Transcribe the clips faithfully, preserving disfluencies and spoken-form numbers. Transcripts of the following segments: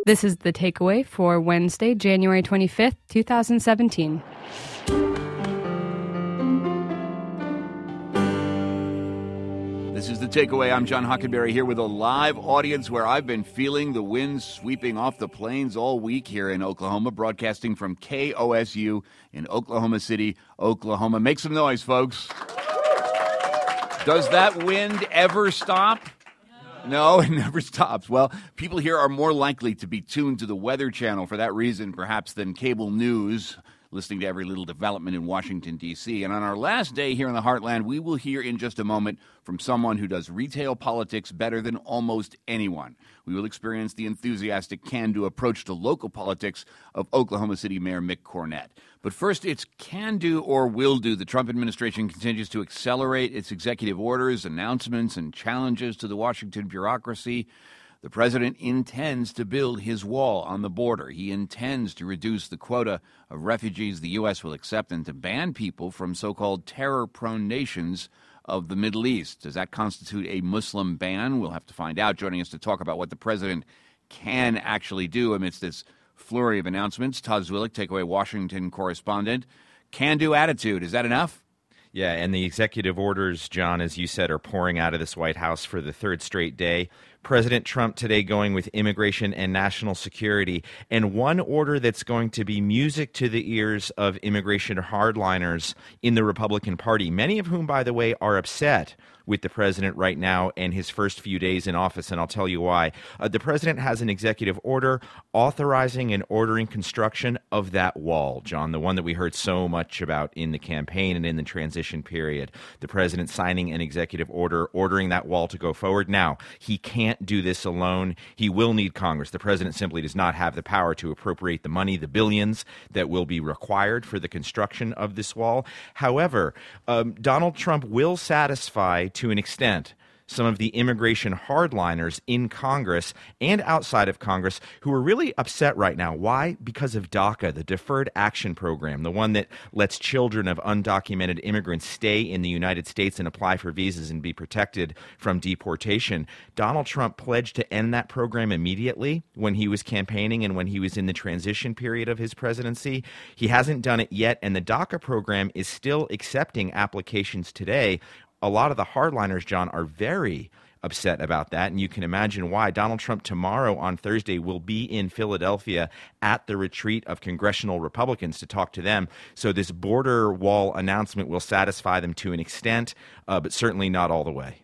This is the takeaway for Wednesday, January twenty-fifth, twenty seventeen. This is the takeaway. I'm John Hockenberry here with a live audience where I've been feeling the wind sweeping off the plains all week here in Oklahoma, broadcasting from K O S U in Oklahoma City, Oklahoma. Make some noise, folks. Does that wind ever stop? No, it never stops. Well, people here are more likely to be tuned to the Weather Channel for that reason, perhaps, than cable news, listening to every little development in Washington, D C. And on our last day here in the Heartland, we will hear in just a moment from someone who does retail politics better than almost anyone. We will experience the enthusiastic can-do approach to local politics of Oklahoma City Mayor Mick Cornett. But first, it's can-do or will-do. The Trump administration continues to accelerate its executive orders, announcements, and challenges to the Washington bureaucracy. The president intends to build his wall on the border. He intends to reduce the quota of refugees the U S will accept and to ban people from so-called terror-prone nations of the Middle East. Does that constitute a Muslim ban? We'll have to find out. Joining us to talk about what the president can actually do amidst this flurry of announcements, Todd Zwillich, Takeaway Washington correspondent. Can-do attitude. Is that enough? Yeah, and the executive orders, John, as you said, are pouring out of this White House for the third straight day. President Trump today going with immigration and national security, and one order that's going to be music to the ears of immigration hardliners in the Republican Party, many of whom, by the way, are upset with the president right now and his first few days in office, and I'll tell you why. Uh, the president has an executive order authorizing and ordering construction of that wall, John, the one that we heard so much about in the campaign and in the transition period. The president signing an executive order ordering that wall to go forward. Now, he can't do this alone. He will need Congress. The president simply does not have the power to appropriate the money, the billions that will be required for the construction of this wall. However, um, Donald Trump will satisfy, to an extent, some of the immigration hardliners in Congress and outside of Congress who are really upset right now. Why? Because of DACA, the Deferred Action Program, the one that lets children of undocumented immigrants stay in the United States and apply for visas and be protected from deportation. Donald Trump pledged to end that program immediately when he was campaigning and when he was in the transition period of his presidency. He hasn't done it yet, and the DACA program is still accepting applications today. A lot of the hardliners, John, are very upset about that, and you can imagine why. Donald Trump tomorrow on Thursday will be in Philadelphia at the retreat of congressional Republicans to talk to them. So this border wall announcement will satisfy them to an extent, uh, but certainly not all the way.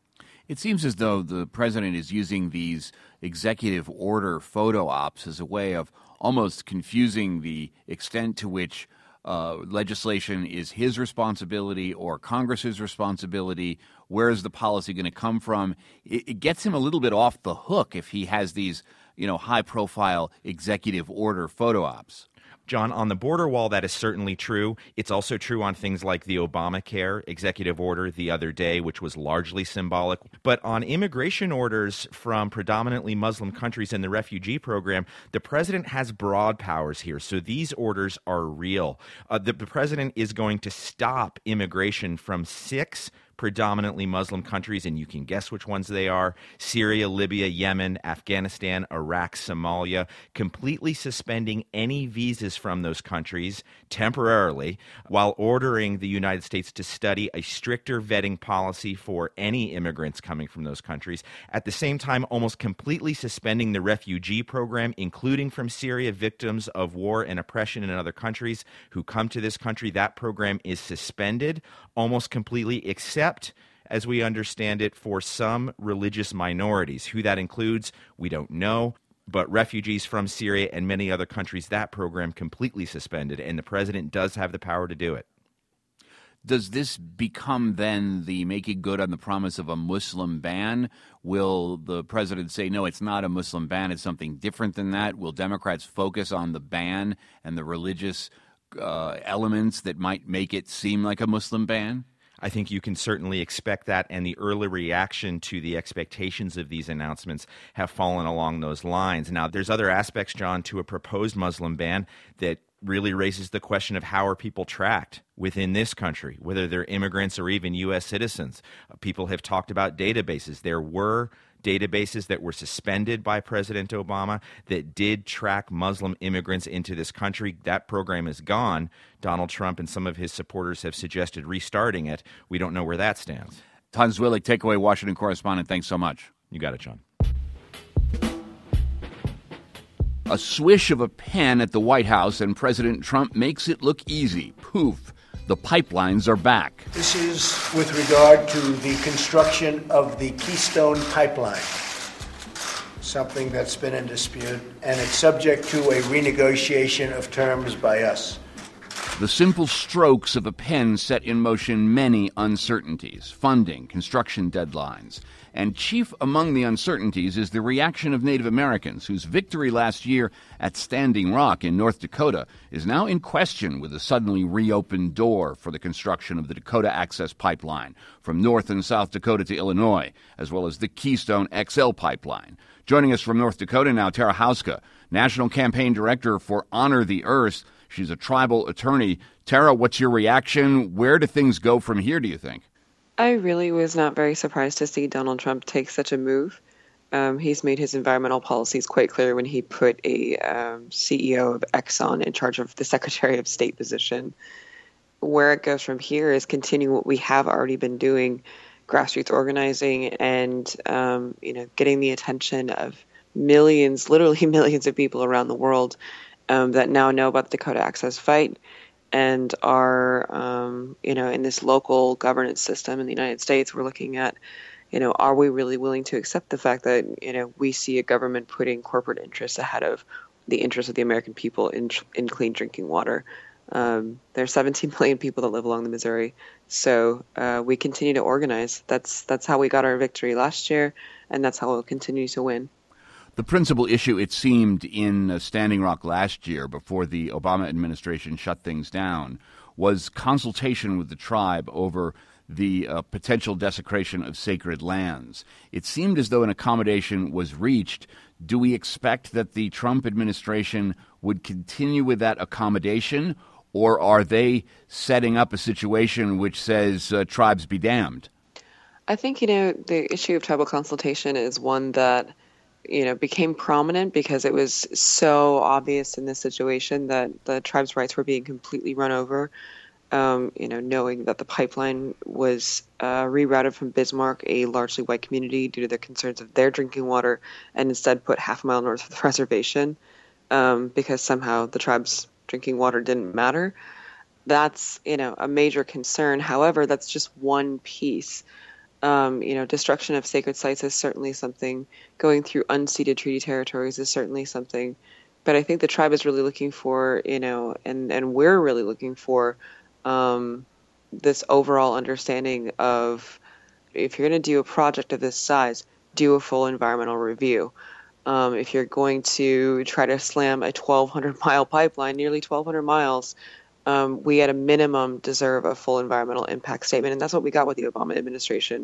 It seems as though the president is using these executive order photo ops as a way of almost confusing the extent to which Uh, legislation is his responsibility or Congress's responsibility. Where is the policy going to come from? It, it gets him a little bit off the hook if he has these, you know, high-profile executive order photo ops. John, on the border wall, that is certainly true. It's also true on things like the Obamacare executive order the other day, which was largely symbolic. But on immigration orders from predominantly Muslim countries and the refugee program, the president has broad powers here. So these orders are real. Uh, the, the president is going to stop immigration from six predominantly Muslim countries, and you can guess which ones they are: Syria, Libya, Yemen, Afghanistan, Iraq, Somalia, completely suspending any visas from those countries temporarily, while ordering the United States to study a stricter vetting policy for any immigrants coming from those countries. At the same time, almost completely suspending the refugee program, including from Syria, victims of war and oppression in other countries who come to this country. That program is suspended almost completely, except, as we understand it, for some religious minorities. Who that includes, we don't know. But refugees from Syria and many other countries, that program completely suspended, and the president does have the power to do it. Does this become then the making good on the promise of a Muslim ban? Will the president say, no, it's not a Muslim ban, it's something different than that? Will Democrats focus on the ban and the religious uh, elements that might make it seem like a Muslim ban? I think you can certainly expect that, and the early reaction to the expectations of these announcements have fallen along those lines. Now, there's other aspects, John, to a proposed Muslim ban that really raises the question of how are people tracked within this country, whether they're immigrants or even U S citizens. Uh, people have talked about databases. There were databases that were suspended by President Obama that did track Muslim immigrants into this country. That program is gone. Donald Trump and some of his supporters have suggested restarting it. We don't know where that stands. Todd Zwillich, Takeaway Washington correspondent, thanks so much. You got it, John. A swish of a pen at the White House and President Trump makes it look easy. Poof, the pipelines are back. This is with regard to the construction of the Keystone Pipeline, something that's been in dispute, and it's subject to a renegotiation of terms by us. The simple strokes of a pen set in motion many uncertainties, funding, construction deadlines. And chief among the uncertainties is the reaction of Native Americans, whose victory last year at Standing Rock in North Dakota is now in question with a suddenly reopened door for the construction of the Dakota Access Pipeline from North and South Dakota to Illinois, as well as the Keystone X L Pipeline. Joining us from North Dakota now, Tara Houska, National Campaign Director for Honor the Earth. She's a tribal attorney. Tara, what's your reaction? Where do things go from here, do you think? I really was not very surprised to see Donald Trump take such a move. Um, he's made his environmental policies quite clear when he put a um, C E O of Exxon in charge of the Secretary of State position. Where it goes from here is continuing what we have already been doing, grassroots organizing and, um, you know, getting the attention of millions, literally millions of people around the world um, that now know about the Dakota Access fight and are, um, you know, in this local governance system in the United States. We're looking at, you know, are we really willing to accept the fact that, you know, we see a government putting corporate interests ahead of the interests of the American people in in clean drinking water? Um, there are seventeen million people that live along the Missouri, so uh, we continue to organize. That's that's how we got our victory last year, and that's how we'll continue to win. The principal issue, it seemed, in uh, Standing Rock last year, before the Obama administration shut things down, was consultation with the tribe over the uh, potential desecration of sacred lands. It seemed as though an accommodation was reached. Do we expect that the Trump administration would continue with that accommodation, or are they setting up a situation which says uh, tribes be damned? I think, you know, the issue of tribal consultation is one that, you know, became prominent because it was so obvious in this situation that the tribes' rights were being completely run over. Um, you know, knowing that the pipeline was uh, rerouted from Bismarck, a largely white community, due to the concerns of their drinking water, and instead put half a mile north of the reservation um, because somehow the tribe's drinking water didn't matter. That's, you know, a major concern. However, that's just one piece. Um, you know, destruction of sacred sites is certainly something. Going through unceded treaty territories is certainly something. But I think the tribe is really looking for, you know, and, and we're really looking for um, this overall understanding of, if you're going to do a project of this size, do a full environmental review. Um, if you're going to try to slam a twelve hundred mile pipeline, nearly twelve hundred miles, um, we at a minimum deserve a full environmental impact statement. And that's what we got with the Obama administration.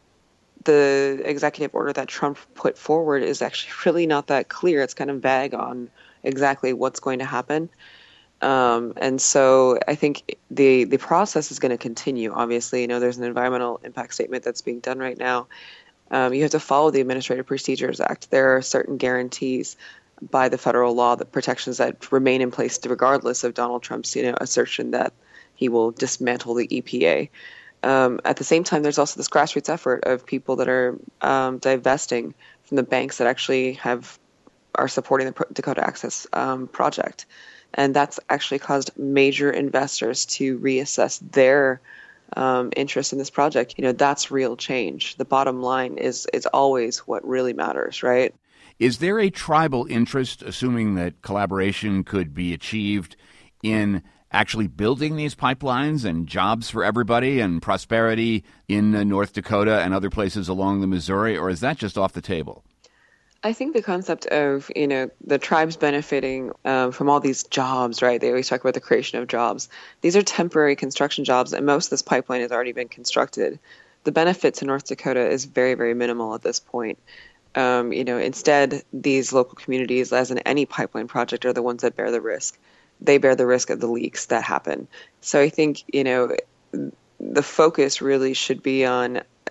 The executive order that Trump put forward is actually really not that clear. It's kind of vague on exactly what's going to happen. Um, and so I think the the process is going to continue. Obviously, you know, there's an environmental impact statement that's being done right now. Um, you have to follow the Administrative Procedures Act. There are certain guarantees by the federal law, the protections that remain in place regardless of Donald Trump's, you know, assertion that he will dismantle the E P A. Um, at the same time, there's also this grassroots effort of people that are um, divesting from the banks that actually have are supporting the Dakota Access um, project. And that's actually caused major investors to reassess their um, interest in this project. You know, that's real change. The bottom line is is always what really matters, right? Is there a tribal interest, assuming that collaboration could be achieved, in actually building these pipelines and jobs for everybody and prosperity in uh, North Dakota and other places along the Missouri, or is that just off the table? I think the concept of, you know, the tribes benefiting um, from all these jobs, right? They always talk about the creation of jobs. These are temporary construction jobs, and most of this pipeline has already been constructed. The benefit to North Dakota is very, very minimal at this point. Um, you know, instead, these local communities, as in any pipeline project, are the ones that bear the risk. They bear the risk of the leaks that happen. So I think, you know, the focus really should be on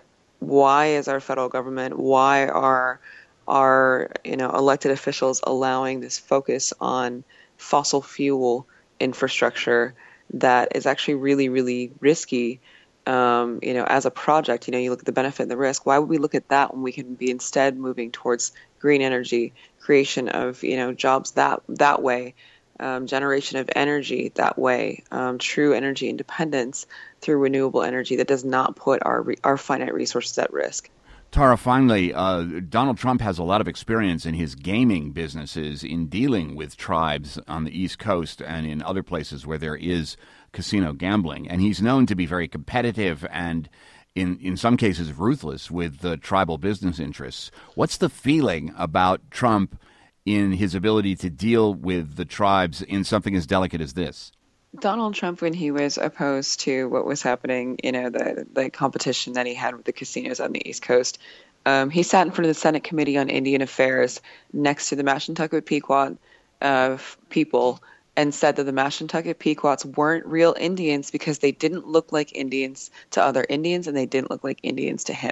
why is our federal government, why are our you know elected officials allowing this focus on fossil fuel infrastructure that is actually really, really risky? Um, you know, as a project, you know, you look at the benefit and the risk. Why would we look at that when we can be instead moving towards green energy, creation of, you know, jobs that that way, um, generation of energy that way, um, true energy independence through renewable energy that does not put our re- our finite resources at risk. Tara, finally, uh, Donald Trump has a lot of experience in his gaming businesses in dealing with tribes on the East Coast and in other places where there is casino gambling. And he's known to be very competitive and, in, in some cases, ruthless with the tribal business interests. What's the feeling about Trump in his ability to deal with the tribes in something as delicate as this? Donald Trump, when he was opposed to what was happening, you know, the, the competition that he had with the casinos on the East Coast, um, he sat in front of the Senate Committee on Indian Affairs next to the Mashantucket Pequot uh, people and said that the Mashantucket Pequots weren't real Indians because they didn't look like Indians to other Indians and they didn't look like Indians to him.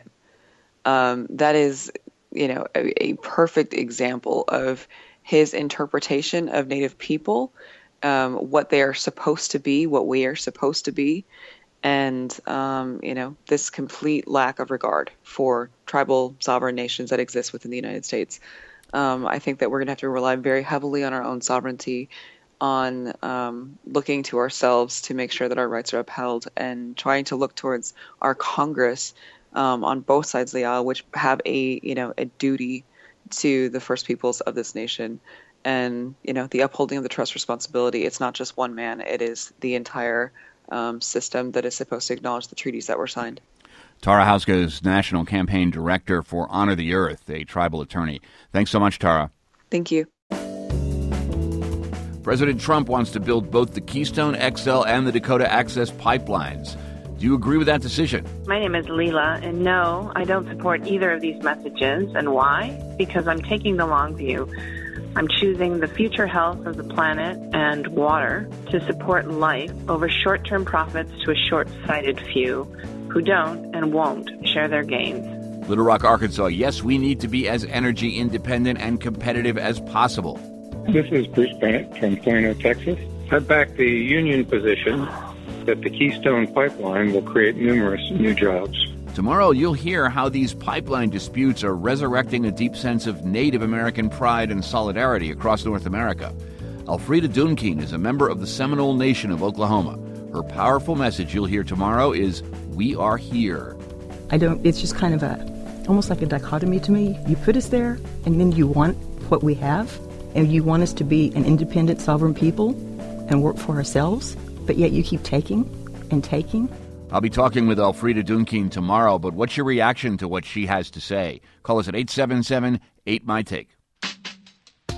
Um, that is, you know, a, a perfect example of his interpretation of Native people, um, what they are supposed to be, what we are supposed to be, and, um, you know, this complete lack of regard for tribal sovereign nations that exist within the United States. Um, I think that we're going to have to rely very heavily on our own sovereignty, on um, looking to ourselves to make sure that our rights are upheld, and trying to look towards our Congress um, on both sides of the aisle, which have a you know a duty to the First Peoples of this nation, and you know the upholding of the trust responsibility. It's not just one man; it is the entire um, system that is supposed to acknowledge the treaties that were signed. Tara Houska is National Campaign Director for Honor the Earth, a tribal attorney. Thanks so much, Tara. Thank you. President Trump wants to build both the Keystone X L and the Dakota Access pipelines. Do you agree with that decision? My name is Leela, and no, I don't support either of these messages. And why? Because I'm taking the long view. I'm choosing the future health of the planet and water to support life over short-term profits to a short-sighted few who don't and won't share their gains. Little Rock, Arkansas. Yes, we need to be as energy independent and competitive as possible. This is Bruce Bennett from Plano, Texas. I back the union position that the Keystone Pipeline will create numerous new jobs. Tomorrow, you'll hear how these pipeline disputes are resurrecting a deep sense of Native American pride and solidarity across North America. Elfrida Dunkin is a member of the Seminole Nation of Oklahoma. Her powerful message you'll hear tomorrow is, "We are here." I don't, it's just kind of a, almost like a dichotomy to me. You put us there, and then you want what we have, and you want us to be an independent, sovereign people and work for ourselves, but yet you keep taking and taking. I'll be talking with Elfrida Dunkin tomorrow, but what's your reaction to what she has to say? Call us at eight seven seven, eight M Y T A K E.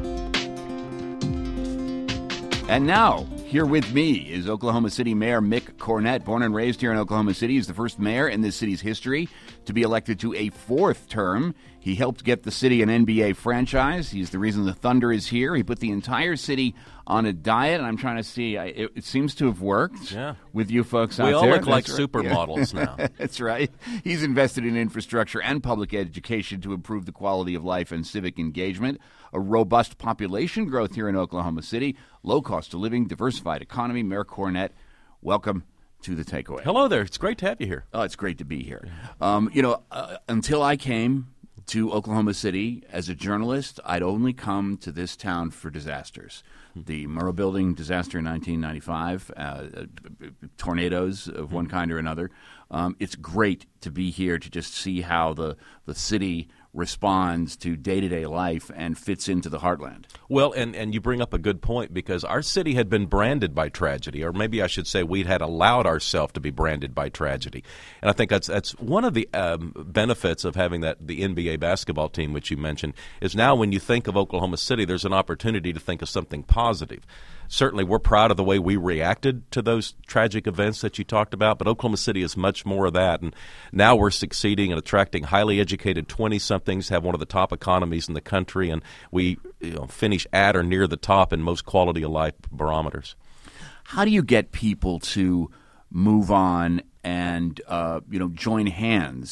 And now, here with me is Oklahoma City Mayor Mick Cornett. Born and raised here in Oklahoma City, he's the first mayor in this city's history to be elected to a fourth term. He helped get the city an N B A franchise. He's the reason the Thunder is here. He put the entire city on a diet, and I'm trying to see, it, it seems to have worked yeah. with you folks out there. there. We all look like That's right. supermodels yeah. now. That's right. He's invested in infrastructure and public education to improve the quality of life and civic engagement, a robust population growth here in Oklahoma City, low cost of living, diversified economy. Mayor Cornett, welcome to The Takeaway. Hello there. It's great to have you here. Oh, it's great to be here. Um, you know, uh, until I came to Oklahoma City as a journalist, I'd only come to this town for disasters. The Murrah Building disaster in nineteen ninety-five, uh, tornadoes of one kind or another. Um, it's great to be here to just see how the, the city responds to day-to-day life and fits into the heartland. Well, and, and you bring up a good point, because our city had been branded by tragedy, or maybe I should say we had allowed ourselves to be branded by tragedy. And I think that's that's one of the um, benefits of having that the N B A basketball team, which you mentioned, is now when you think of Oklahoma City, there's an opportunity to think of something positive. Certainly, we're proud of the way we reacted to those tragic events that you talked about, but Oklahoma City is much more of that. And now we're succeeding in attracting highly educated twenty-somethings, have one of the top economies in the country, and we you know, finish at or near the top in most quality of life barometers. How do you get people to move on and uh, you know join hands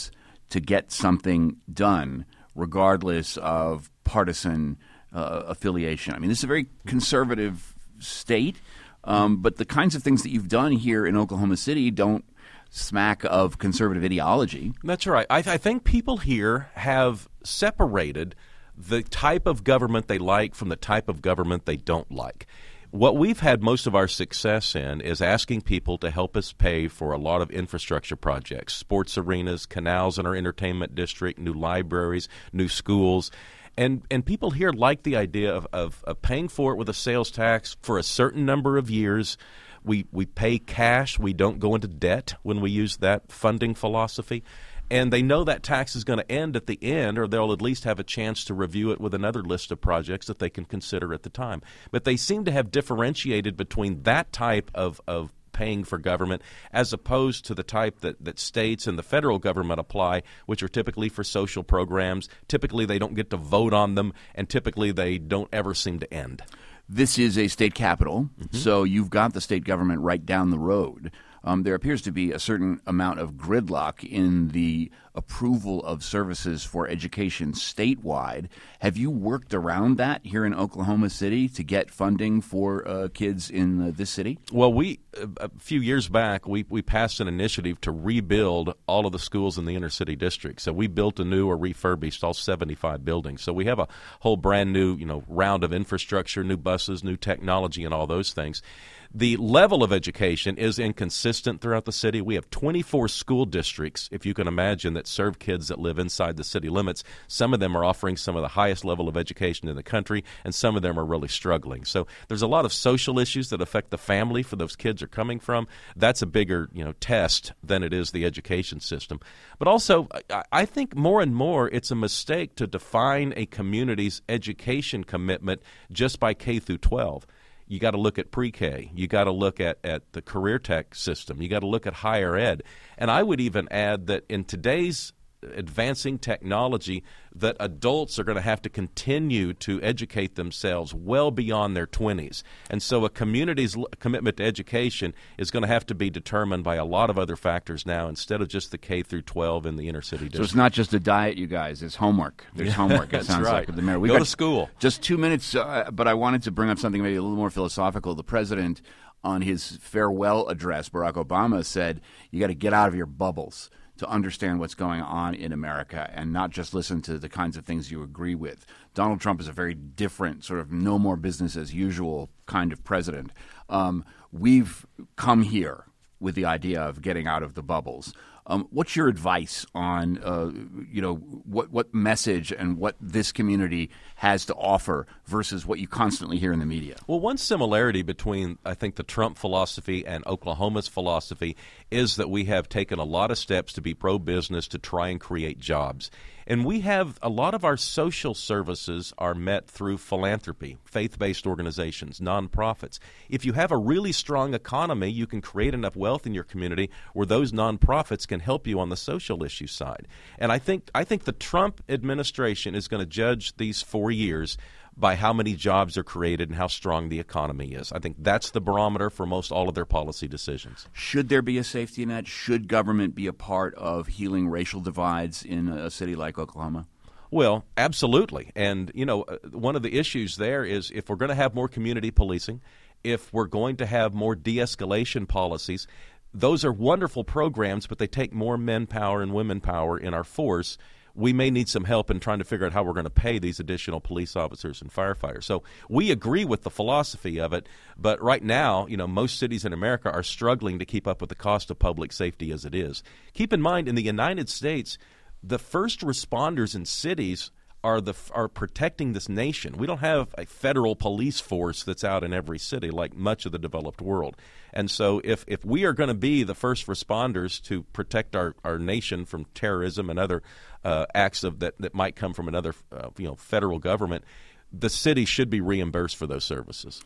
to get something done, regardless of partisan uh, affiliation. I mean, this is a very conservative state, um, but the kinds of things that you've done here in Oklahoma City don't smack of conservative ideology. That's right. I, th- I think people here have separated the type of government they like from the type of government they don't like. What we've had most of our success in is asking people to help us pay for a lot of infrastructure projects, sports arenas, canals in our entertainment district, new libraries, new schools. And and people here like the idea of, of, of paying for it with a sales tax for a certain number of years. We, we pay cash. We don't go into debt when we use that funding philosophy. And they know that tax is going to end at the end, or they'll at least have a chance to review it with another list of projects that they can consider at the time. But they seem to have differentiated between that type of, of paying for government as opposed to the type that, that states and the federal government apply, which are typically for social programs. Typically, they don't get to vote on them, and typically they don't ever seem to end. This is a state capital, Mm-hmm. so you've got the state government right down the road. Um, there appears to be a certain amount of gridlock in the approval of services for education statewide. Have you worked around that here in Oklahoma City to get funding for uh, kids in uh, this city? Well, we a few years back, we, we passed an initiative to rebuild all of the schools in the inner city district. So we built a new or refurbished all seventy-five buildings. So we have a whole brand new, you know, round of infrastructure, new buses, new technology, and all those things. The level of education is inconsistent throughout the city. We have twenty-four school districts, if you can imagine, that serve kids that live inside the city limits. Some of them are offering some of the highest level of education in the country, and some of them are really struggling. So there's a lot of social issues that affect the family for those kids are coming from. That's a bigger, you know, test than it is the education system. But also, I, I think more and more it's a mistake to define a community's education commitment just by K through twelve. You got to look at pre-K. You got to look at, at the career tech system. You got to look at higher ed. And I would even add that in today's advancing technology, that adults are going to have to continue to educate themselves well beyond their twenties. And so a community's commitment to education is going to have to be determined by a lot of other factors now instead of just the K through twelve in the inner city district. So it's not just a diet, you guys. It's homework. There's Yeah, homework, it that's sounds right. like, with the mayor. We've Go got to school. Just two minutes, uh, but I wanted to bring up something maybe a little more philosophical. The president, on his farewell address, Barack Obama, said, you got to get out of your bubbles to understand what's going on in America and not just listen to the kinds of things you agree with. Donald Trump is a very different sort of no more business as usual kind of president. Um, we've come here with the idea of getting out of the bubbles. Um, what's your advice on, uh, you know, what what message and what this community has to offer versus what you constantly hear in the media? Well, one similarity between, I think, the Trump philosophy and Oklahoma's philosophy is that we have taken a lot of steps to be pro-business to try and create jobs. And we have a lot of our social services are met through philanthropy, faith-based organizations, nonprofits. If you have a really strong economy, you can create enough wealth in your community where those nonprofits can help you on the social issue side. And I think I think the Trump administration is going to judge these four years by how many jobs are created and how strong the economy is. I think that's the barometer for most all of their policy decisions. Should there be a safety net? Should government be a part of healing racial divides in a city like Oklahoma? Well, absolutely. And, you know, one of the issues there is if we're going to have more community policing, if we're going to have more de-escalation policies, those are wonderful programs, but they take more men power and women power in our force. We may need some help in trying to figure out how we're going to pay these additional police officers and firefighters. So we agree with the philosophy of it, but right now, you know, most cities in America are struggling to keep up with the cost of public safety as it is. Keep in mind, in the United States, the first responders in cities are the are protecting this nation. We don't have a federal police force that's out in every city like much of the developed world. And so if, if we are going to be the first responders to protect our, our nation from terrorism and other uh, acts of that, that might come from another uh, you know federal government, the city should be reimbursed for those services.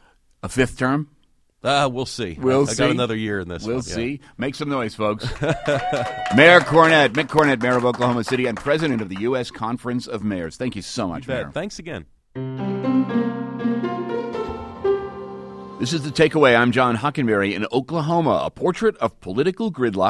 A fifth term? Uh, we'll see. We'll I, see. I got another year in this We'll one. Yeah. see. Make some noise, folks. Mayor Cornett, Mick Cornett, Mayor of Oklahoma City and President of the U S Conference of Mayors. Thank you so much, You bet. Mayor. Thanks again. This is The Takeaway. I'm John Hockenberry. In Oklahoma, a portrait of political gridlock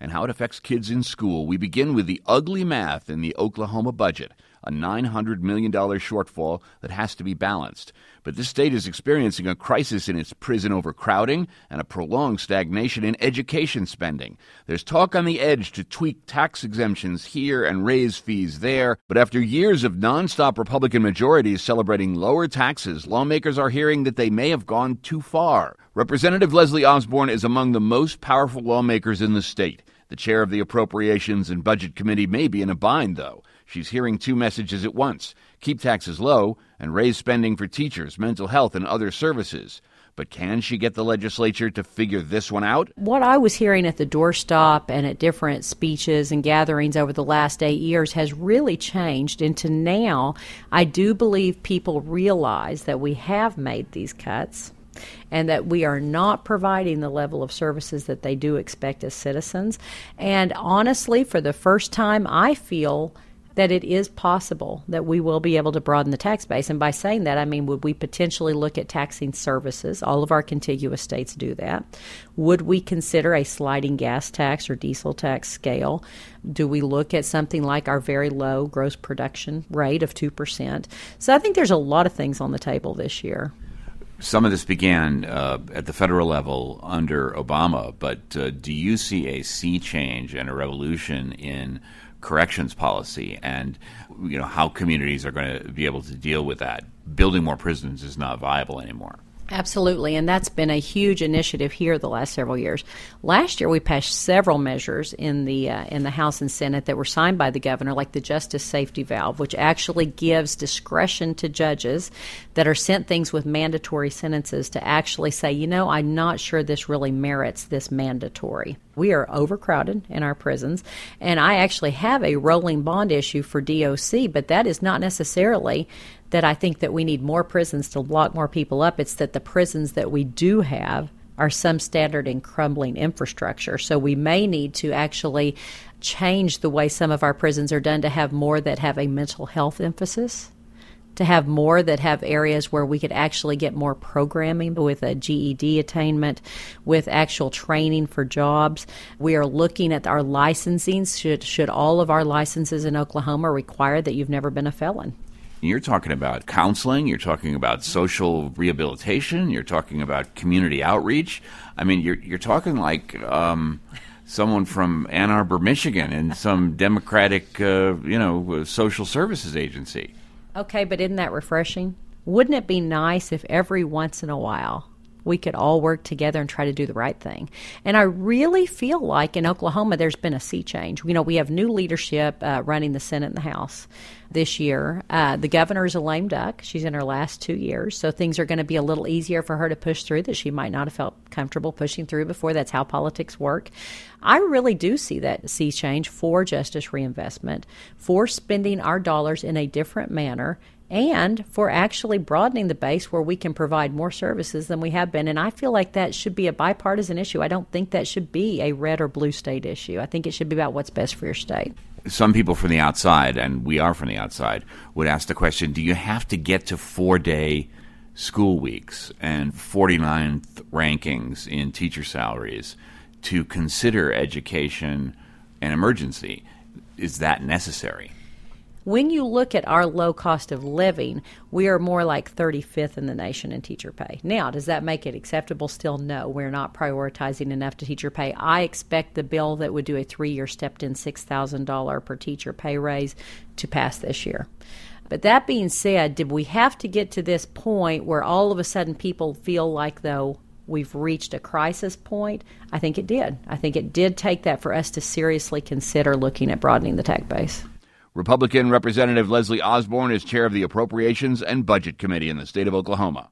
and how it affects kids in school, we begin with the ugly math in the Oklahoma budget, a nine hundred million dollars shortfall that has to be balanced. But this state is experiencing a crisis in its prison overcrowding and a prolonged stagnation in education spending. There's talk on the edge to tweak tax exemptions here and raise fees there. But after years of nonstop Republican majorities celebrating lower taxes, lawmakers are hearing that they may have gone too far. Representative Leslie Osborne is among the most powerful lawmakers in the state. The chair of the Appropriations and Budget Committee may be in a bind, though. She's hearing two messages at once: keep taxes low and raise spending for teachers, mental health, and other services. But can she get the legislature to figure this one out? What I was hearing at the doorstop and at different speeches and gatherings over the last eight years has really changed into now. I do believe people realize that we have made these cuts and that we are not providing the level of services that they do expect as citizens. And honestly, for the first time, I feel that it is possible that we will be able to broaden the tax base. And by saying that, I mean, would we potentially look at taxing services? All of our contiguous states do that. Would we consider a sliding gas tax or diesel tax scale? Do we look at something like our very low gross production rate of two percent? So I think there's a lot of things on the table this year. Some of this began uh, at the federal level under Obama, but uh, do you see a sea change and a revolution in corrections policy and, you know, how communities are going to be able to deal with that? Building more prisons is not viable anymore. Absolutely, and that's been a huge initiative here the last several years. Last year, we passed several measures in the uh, in the House and Senate that were signed by the governor, like the Justice Safety Valve, which actually gives discretion to judges that are sent things with mandatory sentences to actually say, you know, I'm not sure this really merits this mandatory. We are overcrowded in our prisons, and I actually have a rolling bond issue for D O C, but that is not necessarily that I think that we need more prisons to lock more people up. It's that the prisons that we do have are some standard in crumbling infrastructure. So we may need to actually change the way some of our prisons are done to have more that have a mental health emphasis, to have more that have areas where we could actually get more programming with a G E D attainment, with actual training for jobs. We are looking at our licensing. Should, should all of our licenses in Oklahoma require that you've never been a felon? You're talking about counseling, you're talking about social rehabilitation, you're talking about community outreach. I mean, you're you're talking like um, someone from Ann Arbor, Michigan, in some Democratic, uh, you know, social services agency. Okay, but isn't that refreshing? Wouldn't it be nice if every once in a while we could all work together and try to do the right thing? And I really feel like in Oklahoma there's been a sea change. You know, we have new leadership uh, running the Senate and the House this year. Uh, the governor is a lame duck. She's in her last two years, so things are going to be a little easier for her to push through that she might not have felt comfortable pushing through before. That's how politics work. I really do see that sea change for justice reinvestment, for spending our dollars in a different manner, and for actually broadening the base where we can provide more services than we have been. And I feel like that should be a bipartisan issue. I don't think that should be a red or blue state issue. I think it should be about what's best for your state. Some people from the outside, and we are from the outside, would ask the question, do you have to get to four-day school weeks and forty-ninth rankings in teacher salaries to consider education an emergency? Is that necessary? When you look at our low cost of living, we are more like thirty-fifth in the nation in teacher pay. Now, does that make it acceptable? Still, no. We're not prioritizing enough to teacher pay. I expect the bill that would do a three-year stepped-in six thousand dollars per teacher pay raise to pass this year. But that being said, did we have to get to this point where all of a sudden people feel like, though, we've reached a crisis point? I think it did. I think it did take that for us to seriously consider looking at broadening the tax base. Republican Representative Leslie Osborne is chair of the Appropriations and Budget Committee in the state of Oklahoma.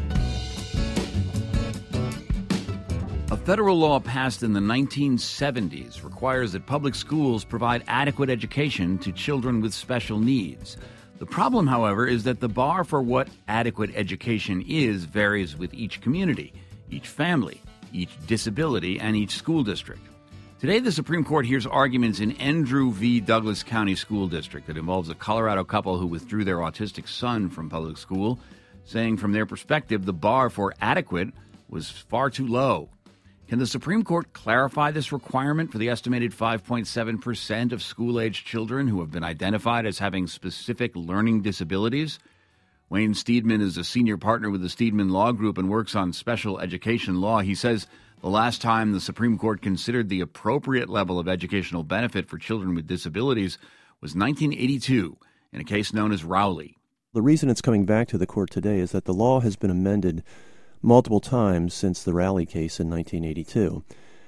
A federal law passed in the nineteen seventies requires that public schools provide adequate education to children with special needs. The problem, however, is that the bar for what adequate education is varies with each community, each family, each disability, and each school district. Today, the Supreme Court hears arguments in Andrew v. Douglas County School District that involves a Colorado couple who withdrew their autistic son from public school, saying from their perspective the bar for adequate was far too low. Can the Supreme Court clarify this requirement for the estimated five point seven percent of school-aged children who have been identified as having specific learning disabilities? Wayne Steedman is a senior partner with the Steedman Law Group and works on special education law. He says the last time the Supreme Court considered the appropriate level of educational benefit for children with disabilities was nineteen eighty-two in a case known as Rowley. The reason it's coming back to the court today is that the law has been amended multiple times since the Rowley case in nineteen eighty-two.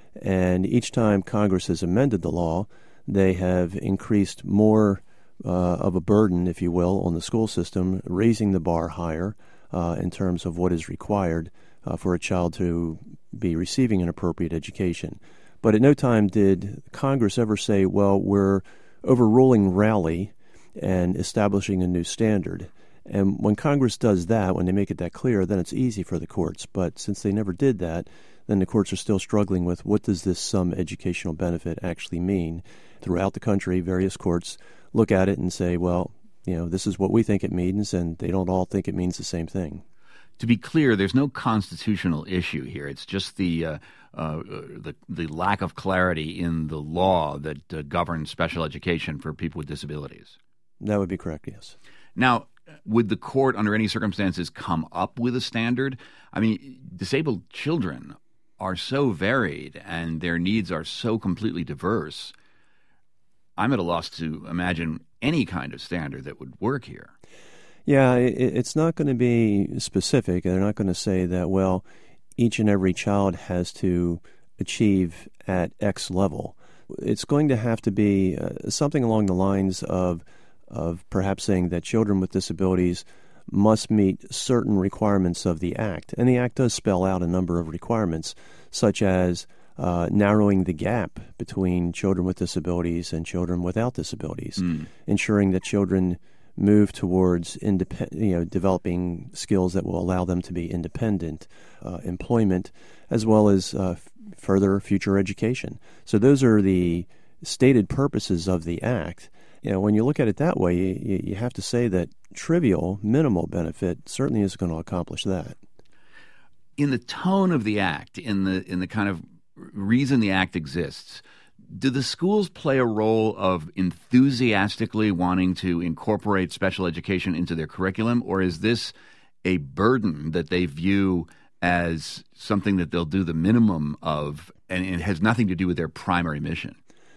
And each time Congress has amended the law, they have increased more uh, of a burden, if you will, on the school system, raising the bar higher uh, in terms of what is required uh, for a child to be receiving an appropriate education. But at no time did Congress ever say, well, we're overruling Rowley and establishing a new standard. And when Congress does that, when they make it that clear, then it's easy for the courts. But since they never did that, then the courts are still struggling with what does this some educational benefit actually mean. Throughout the country, various courts look at it and say, well, you know, this is what we think it means, and they don't all think it means the same thing. To be clear, there's no constitutional issue here. It's just the uh, uh, the, the lack of clarity in the law that uh, governs special education for people with disabilities. That would be correct, yes. Now, would the court, under any circumstances, come up with a standard? I mean, disabled children are so varied and their needs are so completely diverse. I'm at a loss to imagine any kind of standard that would work here. Yeah, it, it's not going to be specific. They're not going to say that, well, each and every child has to achieve at X level. It's going to have to be uh, something along the lines of of perhaps saying that children with disabilities must meet certain requirements of the Act. And the Act does spell out a number of requirements, such as uh, narrowing the gap between children with disabilities and children without disabilities, mm. ensuring that children move towards independ- you know, developing skills that will allow them to be independent, uh, employment, as well as uh, f- further future education. So those are the stated purposes of the Act. You know, when you look at it that way, you, you have to say that trivial, minimal benefit certainly isn't going to accomplish that. In the tone of the Act, in the in the kind of reason the Act exists, do the schools play a role of enthusiastically wanting to incorporate special education into their curriculum, or is this a burden that they view as something that they'll do the minimum of, and it has nothing to do with their primary mission?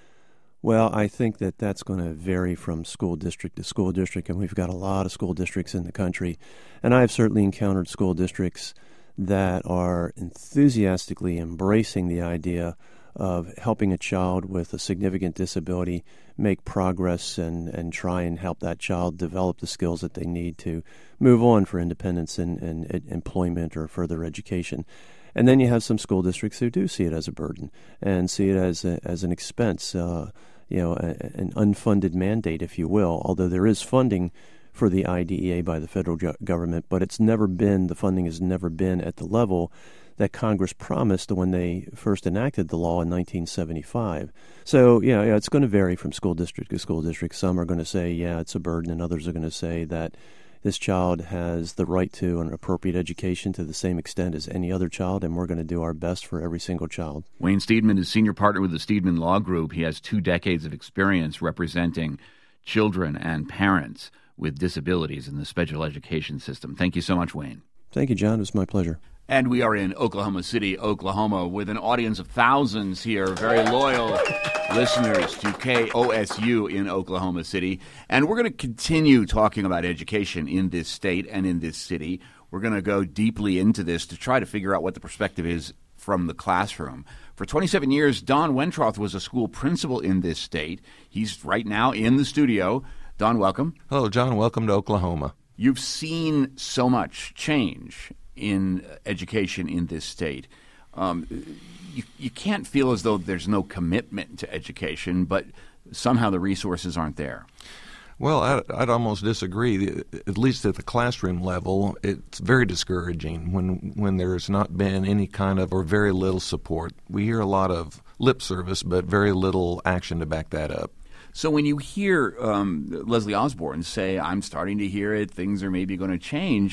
Well, I think that that's going to vary from school district to school district, and we've got a lot of school districts in the country. And I've certainly encountered school districts that are enthusiastically embracing the idea of helping a child with a significant disability make progress and, and try and help that child develop the skills that they need to move on for independence and, and employment or further education. And then you have some school districts who do see it as a burden and see it as a, as an expense, uh, you know, a, an unfunded mandate, if you will, although there is funding for the I D E A by the federal go- government, but it's never been, the funding has never been at the level that Congress promised when they first enacted the law in nineteen seventy-five. So, yeah, yeah it's going to vary from school district to school district. Some are going to say, yeah, it's a burden, and others are going to say that this child has the right to an appropriate education to the same extent as any other child, and we're going to do our best for every single child. Wayne Steedman is senior partner with the Steedman Law Group. He has two decades of experience representing children and parents with disabilities in the special education system. Thank you so much, Wayne. Thank you, John. It was my pleasure. And we are in Oklahoma City, Oklahoma, with an audience of thousands here, very loyal listeners to K O S U in Oklahoma City. And we're going to continue talking about education in this state and in this city. We're going to go deeply into this to try to figure out what the perspective is from the classroom. For twenty-seven years, Don Wentroth was a school principal in this state. He's right now in the studio. Don, welcome. Hello, John. Welcome to Oklahoma. You've seen so much change in education in this state. Um, you, you can't feel as though there's no commitment to education, but somehow the resources aren't there. Well, I'd, I'd almost disagree. At least at the classroom level, it's very discouraging when when there's not been any kind of or very little support. We hear a lot of lip service, but very little action to back that up. So when you hear um, Leslie Osborne say, I'm starting to hear it, things are maybe going to change,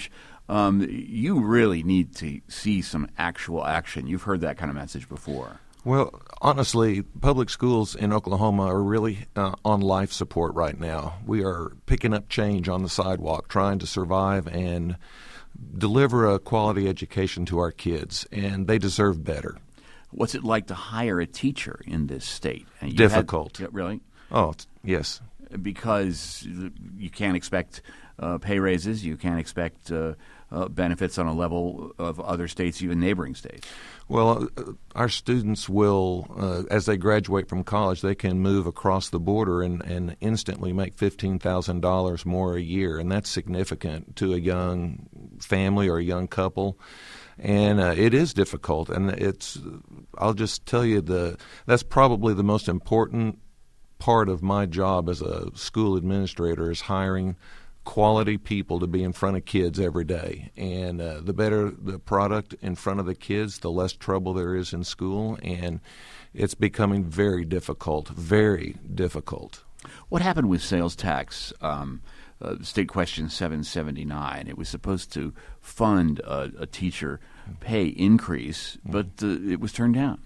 Um, you really need to see some actual action. You've heard that kind of message before. Well, honestly, public schools in Oklahoma are really uh, on life support right now. We are picking up change on the sidewalk, trying to survive and deliver a quality education to our kids, and they deserve better. What's it like to hire a teacher in this state? And you Difficult. Had, really? Oh, yes. Because you can't expect uh, pay raises, you can't expect uh, uh, benefits on a level of other states, even neighboring states. Well, uh, our students will, uh, as they graduate from college, they can move across the border and, and instantly make fifteen thousand dollars more a year, and that's significant to a young family or a young couple. And uh, it is difficult, and it's, I'll just tell you, the that's probably the most important part of my job as a school administrator is hiring quality people to be in front of kids every day. And uh, the better the product in front of the kids, the less trouble there is in school. And it's becoming very difficult, very difficult. What happened with sales tax? Um, uh, State Question seven seventy-nine. It was supposed to fund a, a teacher pay increase, but uh, it was turned down.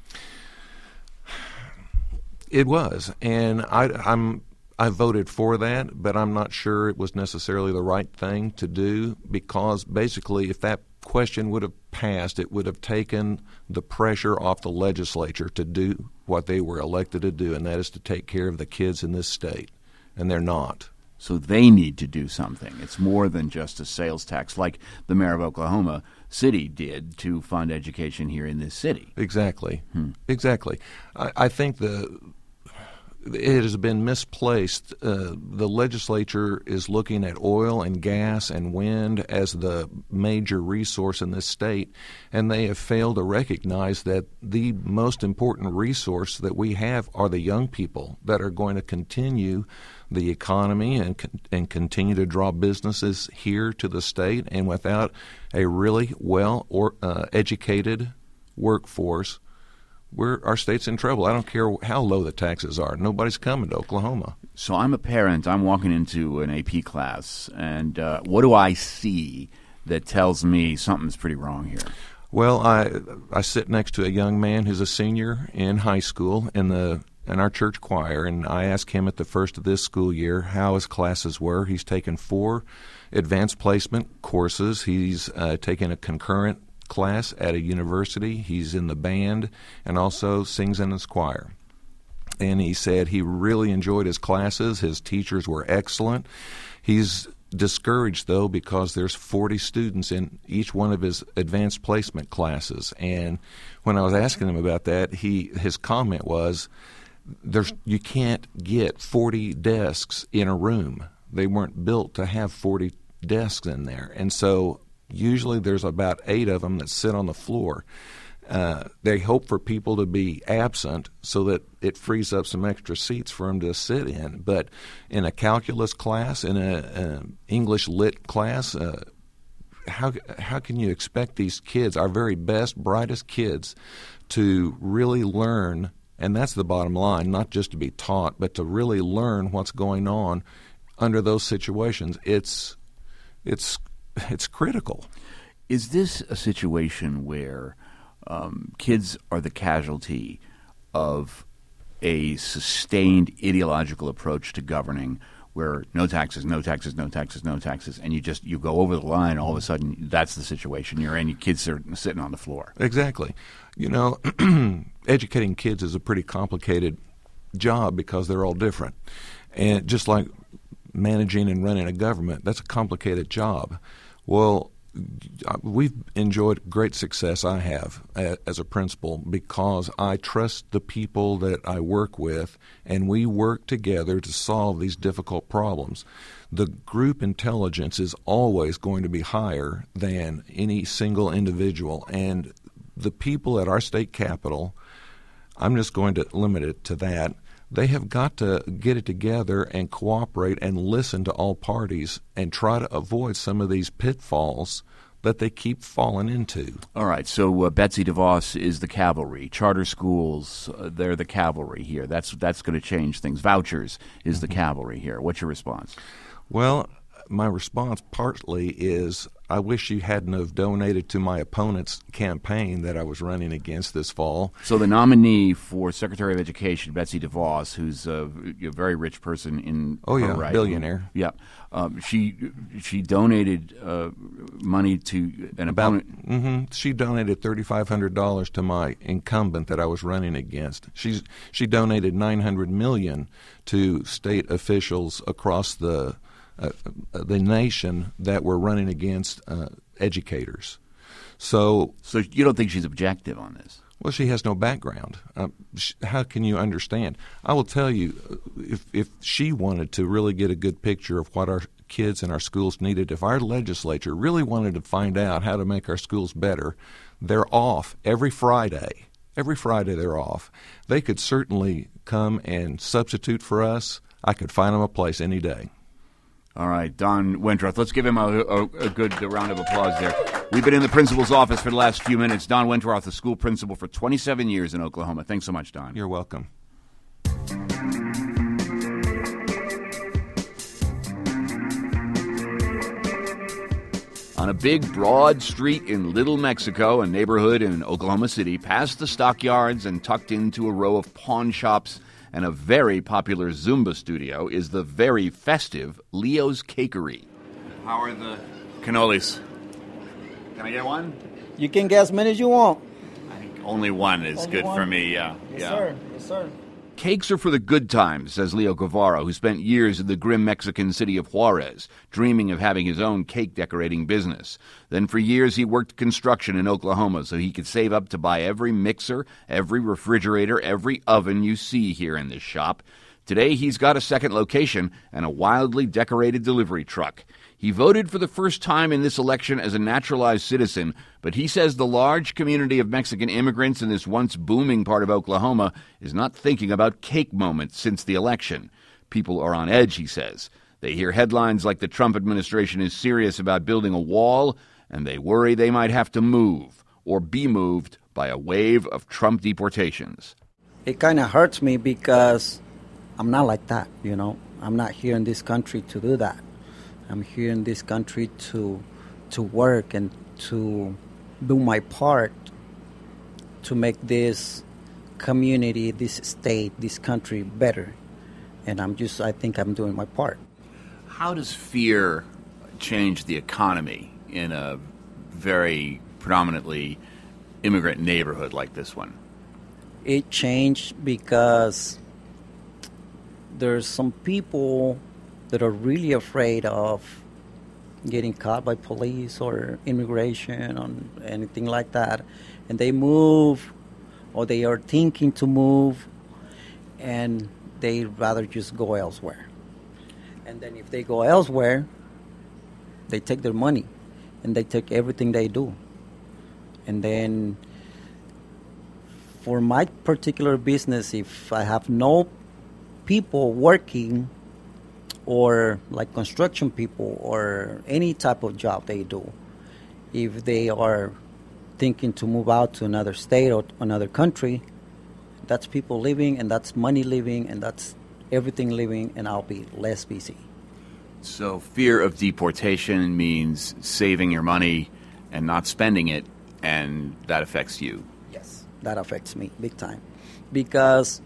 It was, and I, I'm I voted for that, but I'm not sure it was necessarily the right thing to do, because basically if that question would have passed, it would have taken the pressure off the legislature to do what they were elected to do, and that is to take care of the kids in this state, and they're not. So they need to do something. It's more than just a sales tax, like the mayor of Oklahoma City did to fund education here in this city. Exactly. Hmm. Exactly. I, I think the it has been misplaced. Uh, the legislature is looking at oil and gas and wind as the major resource in this state, and they have failed to recognize that the most important resource that we have are the young people that are going to continue the economy and and continue to draw businesses here to the state. And without a really well or uh, educated workforce, we're our state's in trouble. I don't care how low the taxes are. Nobody's coming to Oklahoma. So I'm a parent. I'm walking into an A P class, and uh, what do I see that tells me something's pretty wrong here? Well, I I sit next to a young man who's a senior in high school in the in our church choir, and I asked him at the first of this school year how his classes were. He's taken four advanced placement courses. He's uh, taken a concurrent class at a university. He's in the band and also sings in his choir. And he said he really enjoyed his classes. His teachers were excellent. He's discouraged, though, because there's forty students in each one of his advanced placement classes. And when I was asking him about that, he his comment was, There's you can't get forty desks in a room. They weren't built to have forty desks in there. And so usually there's about eight of them that sit on the floor. Uh, they hope for people to be absent so that it frees up some extra seats for them to sit in. But in a calculus class, in an English lit class, uh, how how can you expect these kids, our very best, brightest kids, to really learn? And that's the bottom line, not just to be taught, but to really learn what's going on under those situations. It's it's it's critical. Is this a situation where um, kids are the casualty of a sustained ideological approach to governing, where no taxes, no taxes, no taxes, no taxes, and you just you go over the line, all of a sudden that's the situation you're in. Your kids are sitting on the floor. Exactly. You know, educating kids is a pretty complicated job because they're all different. And just like managing and running a government, that's a complicated job. Well, we've enjoyed great success, I have, as a principal, because I trust the people that I work with, and we work together to solve these difficult problems. The group intelligence is always going to be higher than any single individual, and the people at our state capitol, I'm just going to limit it to that, they have got to get it together and cooperate and listen to all parties and try to avoid some of these pitfalls that they keep falling into. All right, so uh, Betsy DeVos is the cavalry. Charter schools, uh, they're the cavalry here. That's that's going to change things. Vouchers is mm-hmm. the cavalry here. What's your response? Well, my response partly is I wish she hadn't have donated to my opponent's campaign that I was running against this fall. So the nominee for Secretary of Education, Betsy DeVos, who's a, a very rich person in oh yeah, her right, billionaire. Yeah, um, she she donated uh, money to an About, opponent. Mm-hmm, she donated thirty-five hundred dollars to my incumbent that I was running against. She's she donated nine hundred million dollars to state officials across the Uh, the nation that were running against uh, educators. So, so you don't think she's objective on this? Well, she has no background. Uh, sh- how can you understand? I will tell you, if if she wanted to really get a good picture of what our kids in our schools needed, if our legislature really wanted to find out how to make our schools better, they're off every Friday. Every Friday they're off. They could certainly come and substitute for us. I could find them a place any day. All right, Don Wentroth. Let's give him a, a, a good round of applause there. We've been in the principal's office for the last few minutes. Don Wentroth, the school principal for twenty-seven years in Oklahoma. Thanks so much, Don. You're welcome. On a big, broad street in Little Mexico, a neighborhood in Oklahoma City, past the stockyards and tucked into a row of pawn shops and a very popular Zumba studio, is the very festive Leo's Cakery. How are the cannolis? Can I get one? You can get as many as you want. I think only one is only good one? for me, yeah. Yes, yeah. sir. Yes, sir. Cakes are for the good times, says Leo Guevara, who spent years in the grim Mexican city of Juarez, dreaming of having his own cake decorating business. Then for years he worked construction in Oklahoma so he could save up to buy every mixer, every refrigerator, every oven you see here in this shop. Today he's got a second location and a wildly decorated delivery truck. He voted for the first time in this election as a naturalized citizen, but he says the large community of Mexican immigrants in this once booming part of Oklahoma is not thinking about cake moments since the election. People are on edge, he says. They hear headlines like the Trump administration is serious about building a wall, and they worry they might have to move or be moved by a wave of Trump deportations. It kind of hurts me because I'm not like that, you know. I'm not here in this country to do that. I'm here in this country to to work and to do my part to make this community, this state, this country better. And I'm just, I think I'm doing my part. How does fear change the economy in a very predominantly immigrant neighborhood like this one? It changed because there's some people that are really afraid of getting caught by police or immigration or anything like that. And they move, or they are thinking to move, and they'd rather just go elsewhere. And then if they go elsewhere, they take their money, and they take everything they do. And then for my particular business, if I have no people working, or like construction people or any type of job they do, if they are thinking to move out to another state or another country, that's people living, and that's money living, and that's everything living, and I'll be less busy. So fear of deportation means saving your money and not spending it, and that affects you. Yes, that affects me big time, because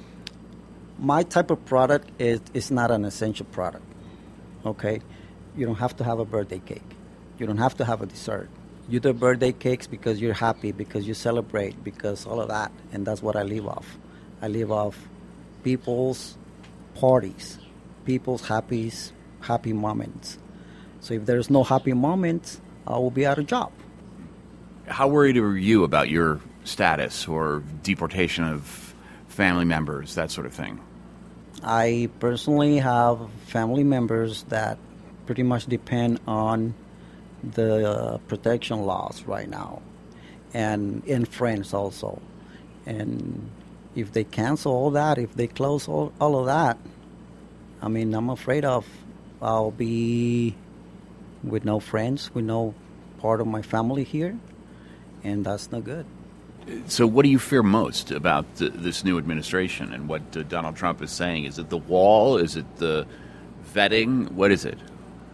my type of product is, is not an essential product, okay? You don't have to have a birthday cake. You don't have to have a dessert. You do birthday cakes because you're happy, because you celebrate, because all of that, and that's what I live off. I live off people's parties, people's happy, happy moments. So if there's no happy moments, I will be out of job. How worried are you about your status or deportation of family members, that sort of thing? I personally have family members that pretty much depend on the uh, protection laws right now, and and friends also. And if they cancel all that, if they close all, all of that, I mean, I'm afraid of I'll be with no friends, with no part of my family here, and that's not good. So what do you fear most about uh, this new administration and what uh, Donald Trump is saying? Is it the wall? Is it the vetting? What is it?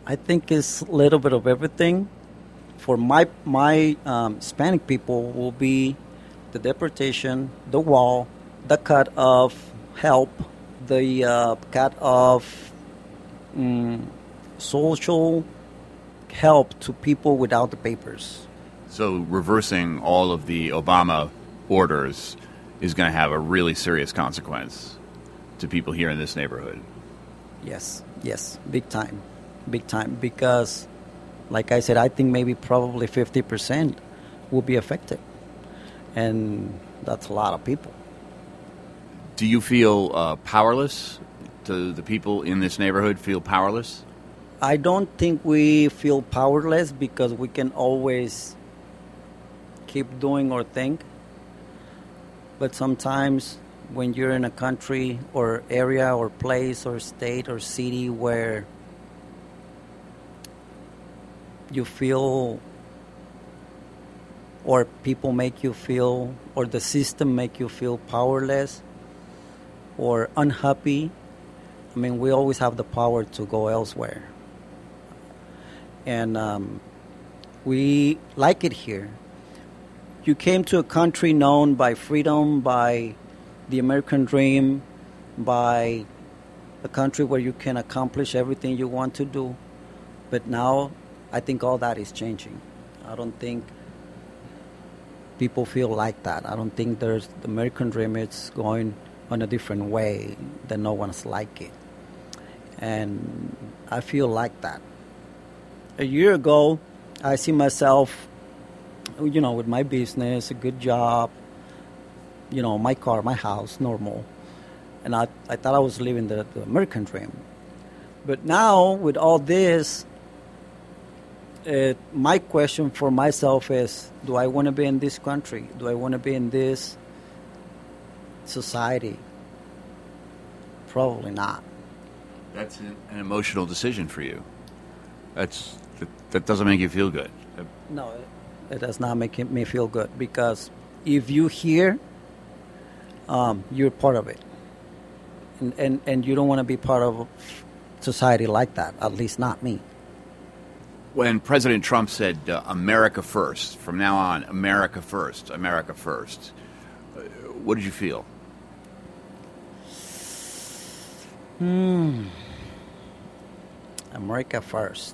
I think it's a little bit of everything. For my my um, Hispanic people will be the deportation, the wall, the cut of help, the uh, cut of um, social help to people without the papers. So reversing all of the Obama orders is going to have a really serious consequence to people here in this neighborhood. Yes, yes, big time, big time. Because, like I said, I think maybe probably fifty percent will be affected. And that's a lot of people. Do you feel uh, powerless? Do the people in this neighborhood feel powerless? I don't think we feel powerless because we can always keep doing our thing. But sometimes when you're in a country or area or place or state or city where you feel, or people make you feel, or the system make you feel powerless or unhappy, I mean, we always have the power to go elsewhere. And um, we like it here. You came to a country known by freedom, by the American dream, by a country where you can accomplish everything you want to do. But now, I think all that is changing. I don't think people feel like that. I don't think there's the American dream is going on a different way, that no one's like it. And I feel like that. A year ago, I see myself, you know, with my business, a good job, you know, my car, my house, normal. And I, I thought I was living the, the American dream. But now, with all this, uh, my question for myself is, do I want to be in this country? Do I want to be in this society? Probably not. That's an, an emotional decision for you. That's that, that doesn't make you feel good. No, it, it does not make me feel good, because if you hear, um, you're part of it. And, and, and you don't want to be part of society like that, at least not me. When President Trump said, uh, America first, from now on, America first, America first, uh, what did you feel? Hmm. America first.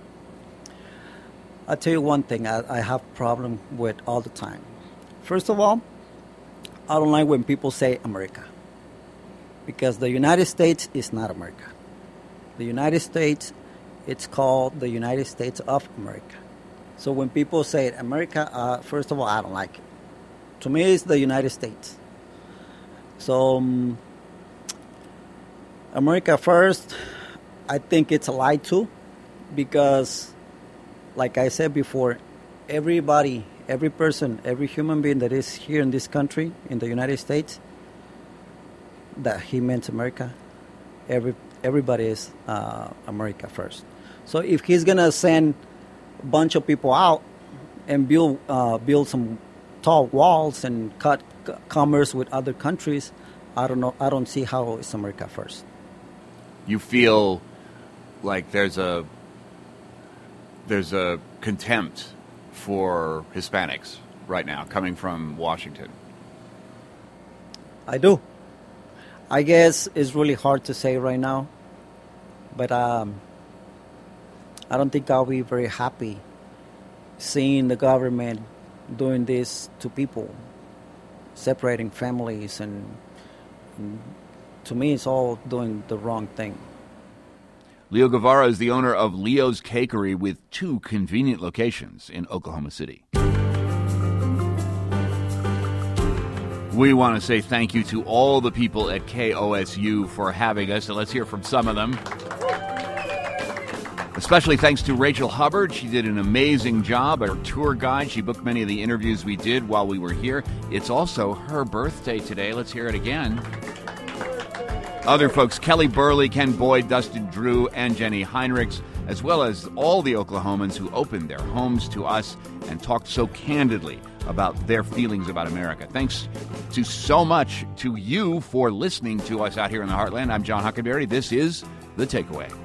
I'll tell you one thing I, I have problem with all the time. First of all, I don't like when people say America, because the United States is not America. The United States, it's called the United States of America. So when people say America, uh, first of all, I don't like it. To me, it's the United States. So, um, America first, I think it's a lie too, because, like I said before, everybody, every person, every human being that is here in this country, in the United States, that he meant America, every everybody is uh, America first. So if he's gonna send a bunch of people out and build uh, build some tall walls and cut c- commerce with other countries, I don't know. I don't see how it's America first. You feel like there's a there's a contempt for Hispanics right now coming from Washington. I do. I guess it's really hard to say right now, but um, I don't think I'll be very happy seeing the government doing this to people, separating families, and, and to me, it's all doing the wrong thing. Leo Guevara is the owner of Leo's Cakery with two convenient locations in Oklahoma City. We want to say thank you to all the people at K O S U for having us, and let's hear from some of them. Especially thanks to Rachel Hubbard. She did an amazing job. Our tour guide. She booked many of the interviews we did while we were here. It's also her birthday today. Let's hear it again. Other folks, Kelly Burley, Ken Boyd, Dustin Drew, and Jenny Heinrichs, as well as all the Oklahomans who opened their homes to us and talked so candidly about their feelings about America. Thanks to so much to you for listening to us out here in the Heartland. I'm John Huckleberry. This is The Takeaway.